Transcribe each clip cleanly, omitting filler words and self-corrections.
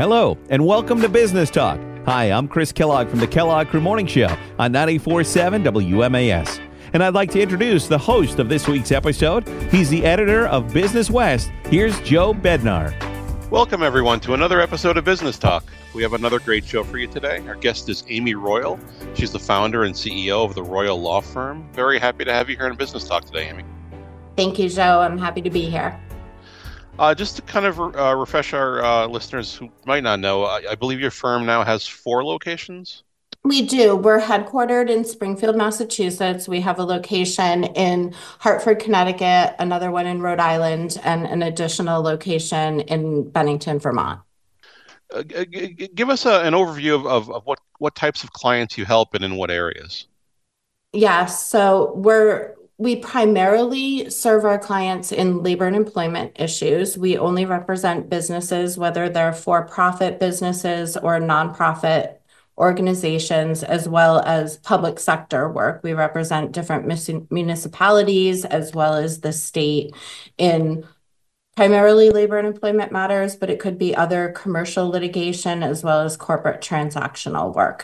Hello, and welcome to Business Talk. Hi, I'm Chris Kellogg from the Kellogg Crew Morning Show on 94.7 WMAS. And I'd like to introduce the host of this week's episode. He's the editor of Business West. Here's Joe Bednar. Welcome, everyone, to another episode of Business Talk. We have another great show for you today. Our guest is Amy Royal. She's the founder and CEO of the Royal Law Firm. Very happy to have you here in Business Talk today, Amy. Thank you, Joe. I'm happy to be here. Just to kind of refresh our listeners who might not know, I believe your firm now has 4 locations? We do. We're headquartered in Springfield, Massachusetts. We have a location in Hartford, Connecticut, another one in Rhode Island, and an additional location in Bennington, Vermont. Give us an overview of what types of clients you help and in what areas. Yes. So we primarily serve our clients in labor and employment issues. We only represent businesses, whether they're for-profit businesses or nonprofit organizations, as well as public sector work. We represent different municipalities as well as the state in primarily labor and employment matters, but it could be other commercial litigation as well as corporate transactional work.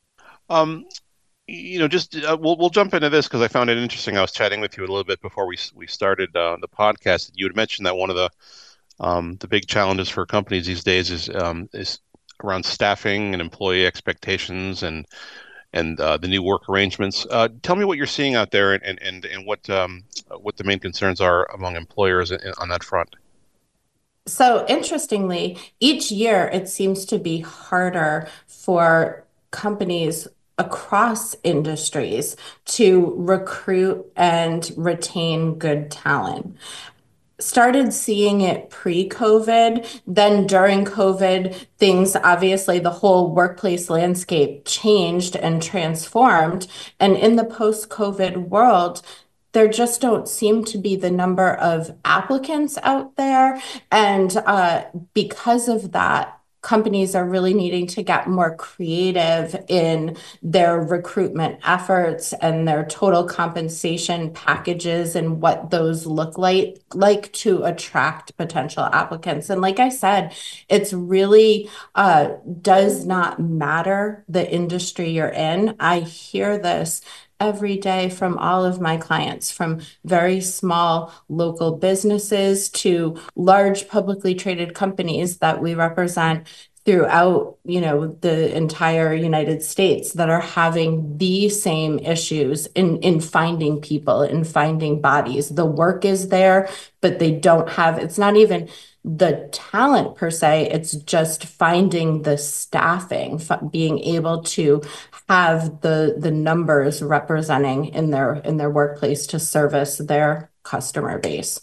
We'll jump into this because I found it interesting. I was chatting with you a little bit before we started the podcast. You had mentioned that one of the big challenges for companies these days is around staffing and employee expectations and the new work arrangements. Tell me what you're seeing out there and what the main concerns are among employers on that front. So interestingly, each year it seems to be harder for companies across industries to recruit and retain good talent. Started seeing it pre-COVID, then during COVID, things, obviously the whole workplace landscape changed and transformed. And in the post-COVID world, there just don't seem to be the number of applicants out there. And because of that, companies are really needing to get more creative in their recruitment efforts and their total compensation packages and what those look like to attract potential applicants. And like I said, it's really does not matter the industry you're in. I hear this every day from all of my clients, from very small local businesses to large publicly traded companies that we represent throughout, the entire United States that are having the same issues in finding people, in finding bodies. The work is there, but they don't have, it's not even the talent per se, it's just finding the staffing, being able to have the numbers representing in their workplace to service their customer base.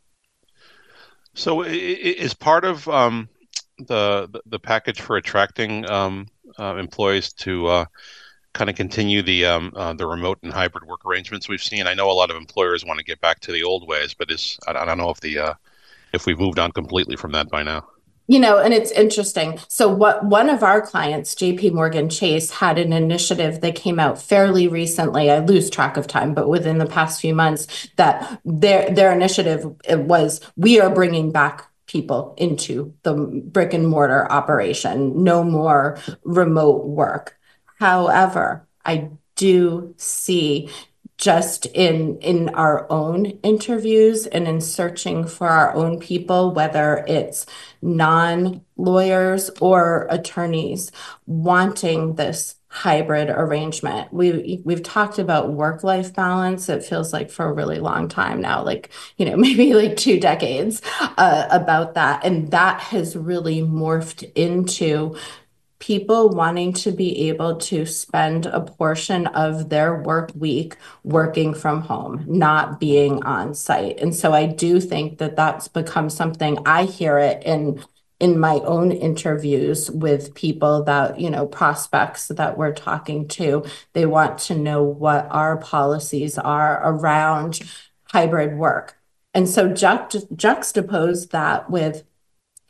So is part of the package for attracting employees to kind of continue the remote and hybrid work arrangements we've seen? I know a lot of employers want to get back to the old ways, but I don't know if we've moved on completely from that by now. And it's interesting. So one of our clients, JP Morgan Chase, had an initiative that came out fairly recently. I lose track of time, but within the past few months, that their initiative was, we are bringing back people into the brick and mortar operation, no more remote work. However, I do see just in our own interviews and in searching for our own people, whether it's non-lawyers or attorneys wanting this hybrid arrangement. We've talked about work-life balance, it feels like, for a really long time now, maybe like 2 decades about that. And that has really morphed into people wanting to be able to spend a portion of their work week working from home, not being on site. And so I do think that that's become something, I hear it in my own interviews with people that, prospects that we're talking to. They want to know what our policies are around hybrid work. And so juxtapose that with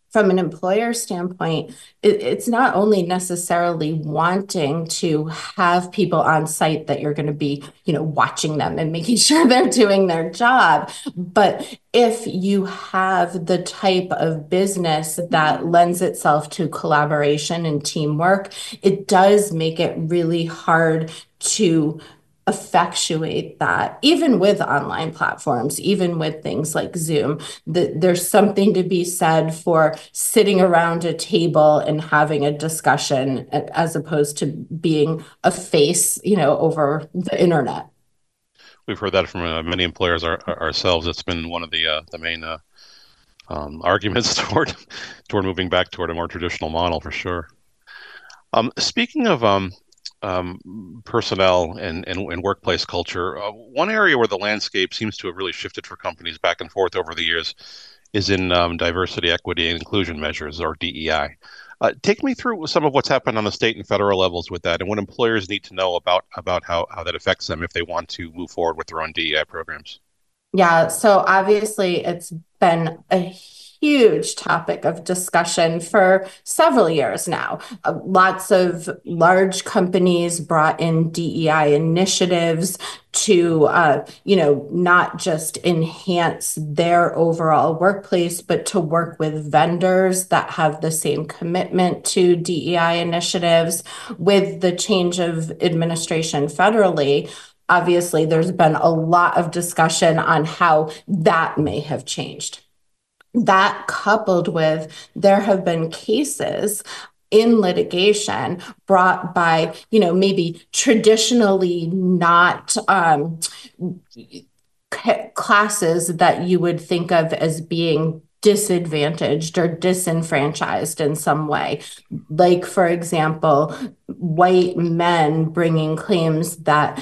from an employer standpoint, it's not only necessarily wanting to have people on site that you're going to be, watching them and making sure they're doing their job, but if you have the type of business that lends itself to collaboration and teamwork, it does make it really hard to effectuate that, even with online platforms, even with things like Zoom. There's something to be said for sitting around a table and having a discussion as opposed to being a face, over the internet. We've heard that from many employers ourselves. It's been one of the main arguments toward moving back toward a more traditional model, for sure. Speaking of personnel and workplace culture, one area where the landscape seems to have really shifted for companies back and forth over the years is in diversity, equity, and inclusion measures, or DEI. Take me through some of what's happened on the state and federal levels with that, and what employers need to know about how that affects them if they want to move forward with their own DEI programs. Yeah, so obviously it's been a huge topic of discussion for several years now. Lots of large companies brought in DEI initiatives to, not just enhance their overall workplace, but to work with vendors that have the same commitment to DEI initiatives. With the change of administration federally, obviously, there's been a lot of discussion on how that may have changed. That coupled with there have been cases in litigation brought by, maybe traditionally not classes that you would think of as being disadvantaged or disenfranchised in some way. Like, for example, white men bringing claims that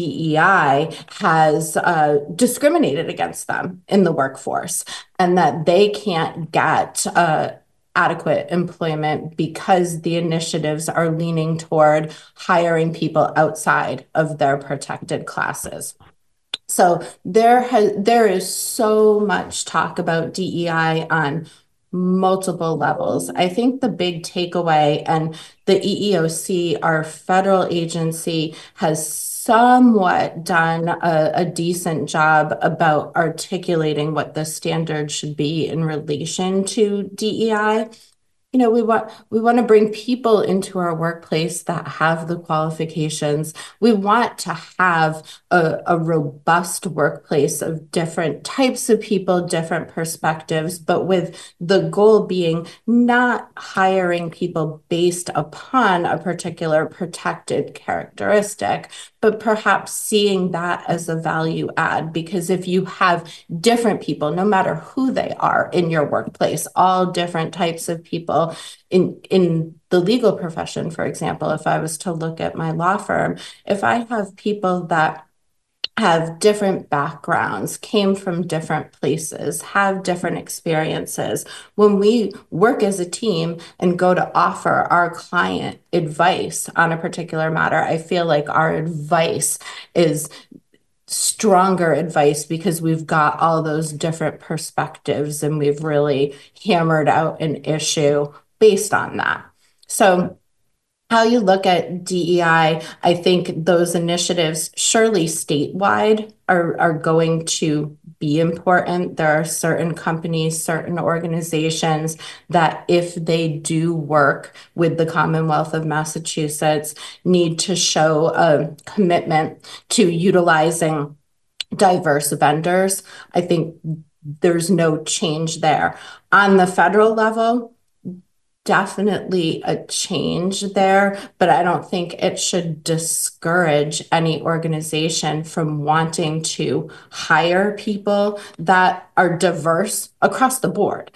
DEI has discriminated against them in the workforce and that they can't get adequate employment because the initiatives are leaning toward hiring people outside of their protected classes. So there is so much talk about DEI on multiple levels. I think the big takeaway, and the EEOC, our federal agency, has somewhat done a decent job about articulating what the standard should be in relation to DEI. We want to bring people into our workplace that have the qualifications. We want to have a robust workplace of different types of people, different perspectives, but with the goal being not hiring people based upon a particular protected characteristic, but perhaps seeing that as a value add. Because if you have different people, no matter who they are in your workplace, all different types of people, in the legal profession, for example, if I was to look at my law firm, if I have people that have different backgrounds, came from different places, have different experiences, when we work as a team and go to offer our client advice on a particular matter, I feel like our advice is stronger advice because we've got all those different perspectives and we've really hammered out an issue based on that. So how you look at DEI, I think those initiatives surely statewide are going to be important. There are certain companies, certain organizations that if they do work with the Commonwealth of Massachusetts, need to show a commitment to utilizing diverse vendors. I think there's no change there. On the federal level, definitely a change there, but I don't think it should discourage any organization from wanting to hire people that are diverse across the board,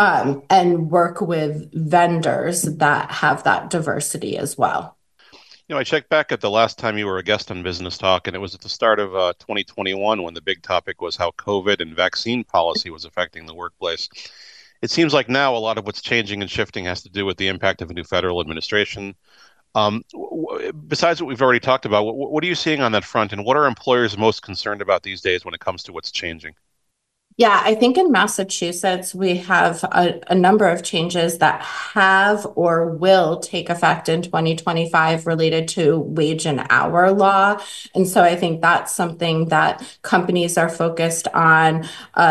and work with vendors that have that diversity as well. I checked back at the last time you were a guest on Business Talk, and it was at the start of 2021 when the big topic was how COVID and vaccine policy was affecting the workplace. It seems like now a lot of what's changing and shifting has to do with the impact of a new federal administration. Besides what we've already talked about, what are you seeing on that front, and what are employers most concerned about these days when it comes to what's changing? Yeah, I think in Massachusetts, we have a number of changes that have or will take effect in 2025 related to wage and hour law. And so I think that's something that companies are focused on.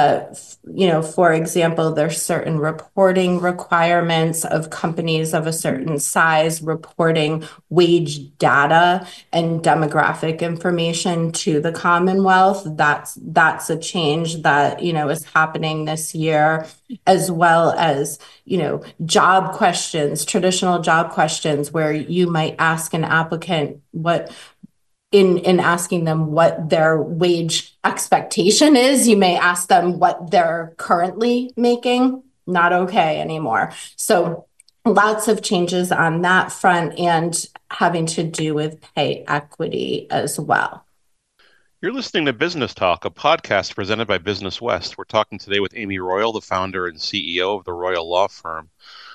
For example, there's certain reporting requirements of companies of a certain size reporting wage data and demographic information to the Commonwealth. That's a change that, is happening this year, as well as, job questions, traditional job questions, where you might ask an applicant what in asking them what their wage expectation is, you may ask them what they're currently making. Not okay anymore. So lots of changes on that front and having to do with pay equity as well. You're listening to Business Talk, a podcast presented by Business West. We're talking today with Amy Royal, the founder and CEO of the Royal Law Firm.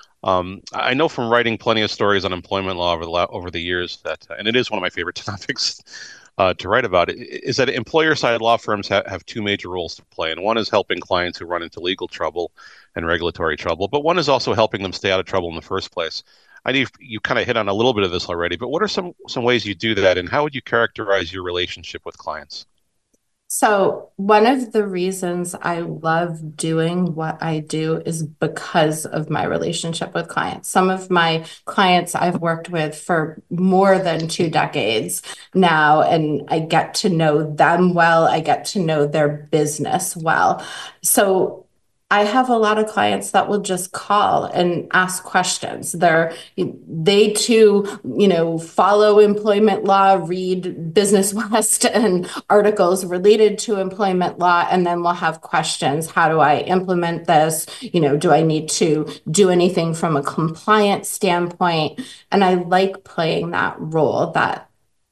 I know from writing plenty of stories on employment law over the years that, and it is one of my favorite topics to write about, is that employer-side law firms have two major roles to play. And one is helping clients who run into legal trouble and regulatory trouble, but one is also helping them stay out of trouble in the first place. I know you kind of hit on a little bit of this already, but what are some ways you do that, and how would you characterize your relationship with clients? So one of the reasons I love doing what I do is because of my relationship with clients. Some of my clients I've worked with for more than 2 decades now, and I get to know them well. I get to know their business well. So I have a lot of clients that will just call and ask questions. They too, follow employment law, read Business West and articles related to employment law, and then we'll have questions. How do I implement this? Do I need to do anything from a compliance standpoint? And I like playing that role, that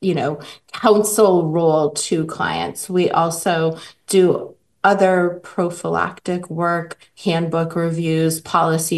counsel role to clients. We also do other prophylactic work, handbook reviews, policy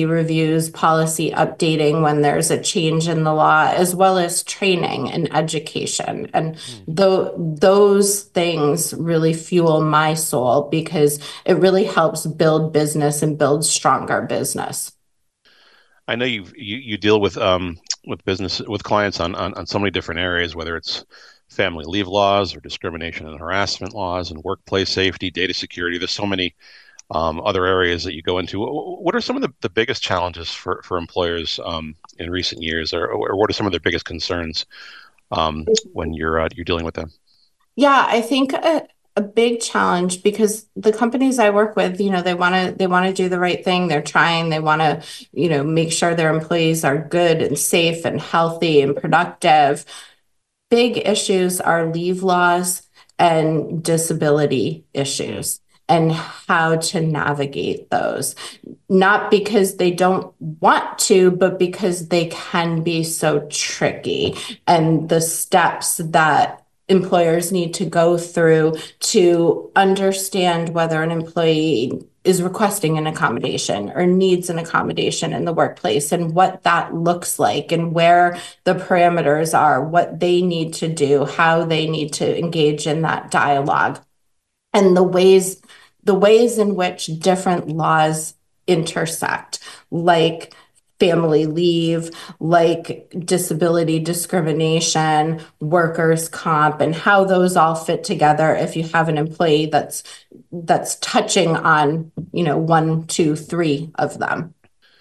updating when there's a change in the law, as well as training and education. And those things really fuel my soul because it really helps build business and build stronger business. I know you deal with clients on so many different areas, whether it's family leave laws or discrimination and harassment laws and workplace safety, data security. There's so many other areas that you go into. What are some of the biggest challenges for employers in recent years, or what are some of their biggest concerns when you're dealing with them? Yeah, I think a big challenge, because the companies I work with, they want to do the right thing. They're trying. They want to, make sure their employees are good and safe and healthy and productive. Big issues are leave laws and disability issues and how to navigate those. Not because they don't want to, but because they can be so tricky, and the steps that employers need to go through to understand whether an employee is requesting an accommodation or needs an accommodation in the workplace, and what that looks like, and where the parameters are, what they need to do, how they need to engage in that dialogue, and the ways in which different laws intersect, like family leave, like disability discrimination, workers' comp, and how those all fit together if you have an employee that's touching on, one, two, three of them.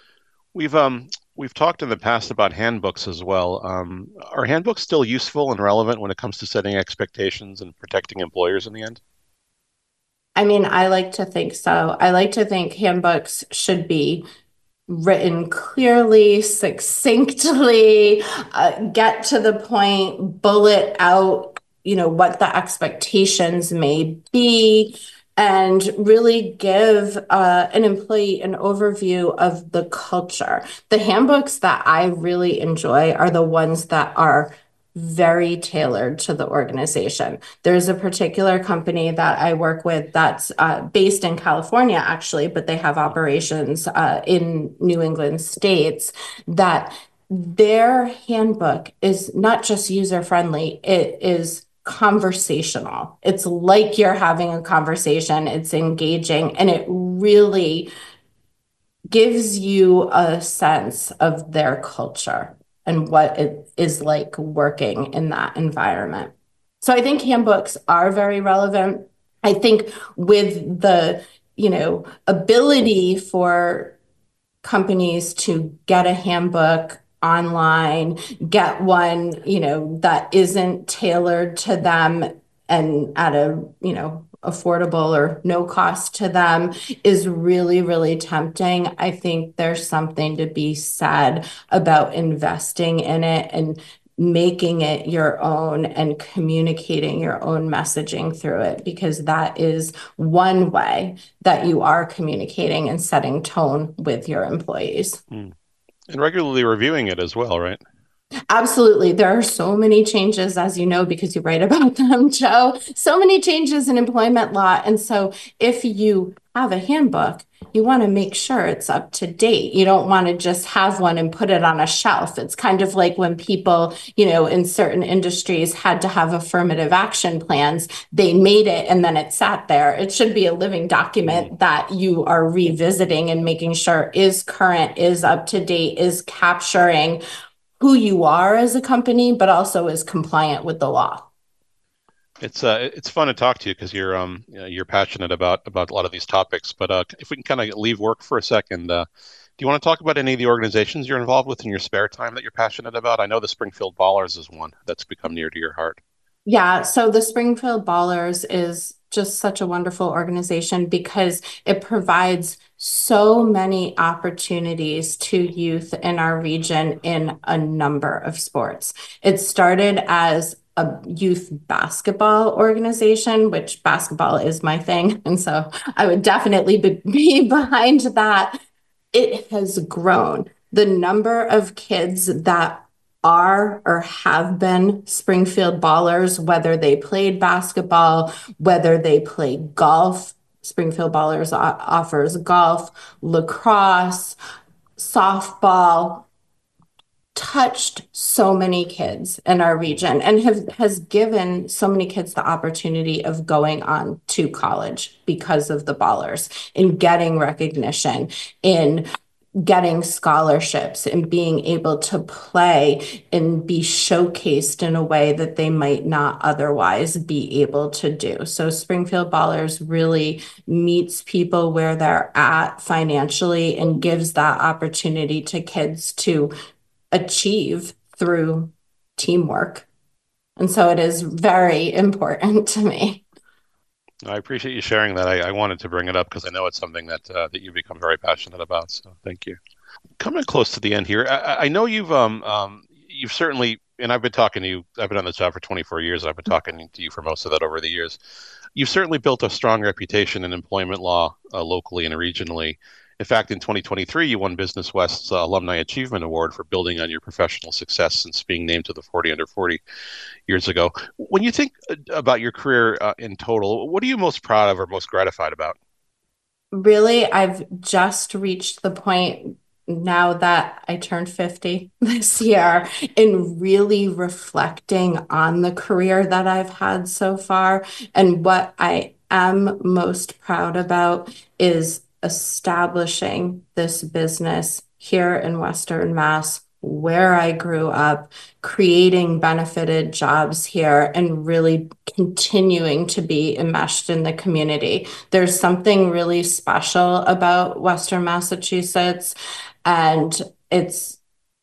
We've talked in the past about handbooks as well. Are handbooks still useful and relevant when it comes to setting expectations and protecting employers in the end? I mean, I like to think so. I like to think handbooks should be written clearly, succinctly, get to the point, bullet out, what the expectations may be, and really give an employee an overview of the culture. The handbooks that I really enjoy are the ones that are very tailored to the organization. There's a particular company that I work with that's based in California, actually, but they have operations in New England states, that their handbook is not just user friendly, it is conversational. It's like you're having a conversation, it's engaging, and it really gives you a sense of their culture and what it is like working in that environment. So I think handbooks are very relevant. I think with the, ability for companies to get a handbook online, get one, that isn't tailored to them and at a, affordable or no cost to them is really, really tempting. I think there's something to be said about investing in it and making it your own and communicating your own messaging through it, because that is one way that you are communicating and setting tone with your employees. And regularly reviewing it as well, right? Absolutely. There are so many changes, as you know, because you write about them, Joe. So many changes in employment law. And so if you have a handbook, you want to make sure it's up to date. You don't want to just have one and put it on a shelf. It's kind of like when people, in certain industries had to have affirmative action plans. They made it and then it sat there. It should be a living document that you are revisiting and making sure is current, is up to date, is capturing who you are as a company, but also is compliant with the law. It's fun to talk to you because you're passionate about a lot of these topics. But if we can kind of leave work for a second, do you want to talk about any of the organizations you're involved with in your spare time that you're passionate about? I know the Springfield Ballers is one that's become near to your heart. Yeah, so the Springfield Ballers is just such a wonderful organization because it provides so many opportunities to youth in our region in a number of sports. It started as a youth basketball organization, which basketball is my thing. And so I would definitely be behind that. It has grown. The number of kids that are or have been Springfield Ballers, whether they played basketball, whether they play golf. Springfield Ballers offers golf, lacrosse, softball, touched so many kids in our region and has given so many kids the opportunity of going on to college because of the Ballers, in getting recognition, in getting scholarships, and being able to play and be showcased in a way that they might not otherwise be able to do. So Springfield Ballers really meets people where they're at financially and gives that opportunity to kids to achieve through teamwork. And so it is very important to me. I appreciate you sharing that. I wanted to bring it up because I know it's something that you've become very passionate about. So thank you. Coming close to the end here, I know you've certainly, and I've been talking to you. I've been on this job for 24 years, and I've been talking to you for most of that over the years. You've certainly built a strong reputation in employment law locally and regionally. In fact, in 2023, you won Business West's Alumni Achievement Award for building on your professional success since being named to the 40 Under 40 years ago. When you think about your career in total, what are you most proud of or most gratified about? Really, I've just reached the point now that I turned 50 this year in really reflecting on the career that I've had so far. And what I am most proud about is establishing this business here in Western Mass, where I grew up, creating benefited jobs here, and really continuing to be enmeshed in the community. There's something really special about Western Massachusetts, and it's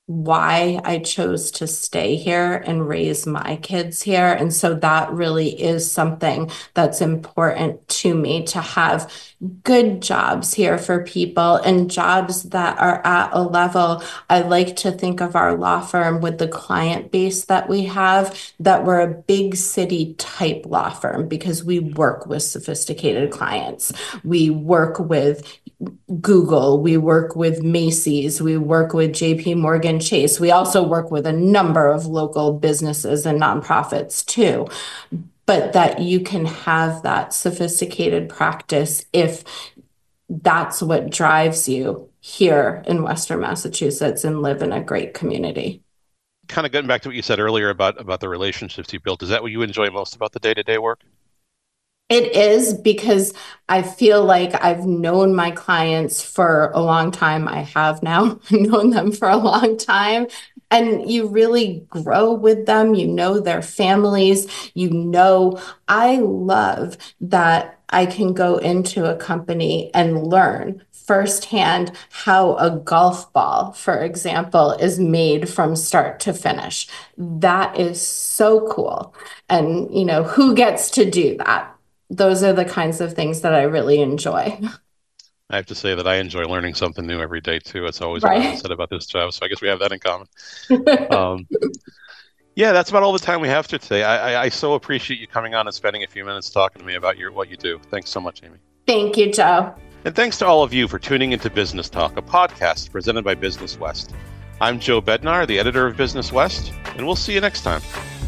why I chose to stay here and raise my kids here. And so that really is something that's important to me, to have good jobs here for people and jobs that are at a level. I like to think of our law firm with the client base that we have, that we're a big city type law firm because we work with sophisticated clients. We work with Google, we work with Macy's, we work with JP Morgan Chase. We also work with a number of local businesses and nonprofits too. But that you can have that sophisticated practice if that's what drives you here in Western Massachusetts and live in a great community. kind of getting back to what you said earlier about the relationships you built, is that what you enjoy most about the day-to-day work? It is, because I feel like I've known my clients for a long time. I have now known them for a long time. And you really grow with them. You know their families. I love that I can go into a company and learn firsthand how a golf ball, for example, is made from start to finish. That is so cool. And, who gets to do that? Those are the kinds of things that I really enjoy. I have to say that I enjoy learning something new every day too. It's always what I said about this job. So I guess we have that in common. Yeah, that's about all the time we have for today. I so appreciate you coming on and spending a few minutes talking to me about what you do. Thanks so much, Amy. Thank you, Joe. And thanks to all of you for tuning into Business Talk, a podcast presented by Business West. I'm Joe Bednar, the editor of Business West, and we'll see you next time.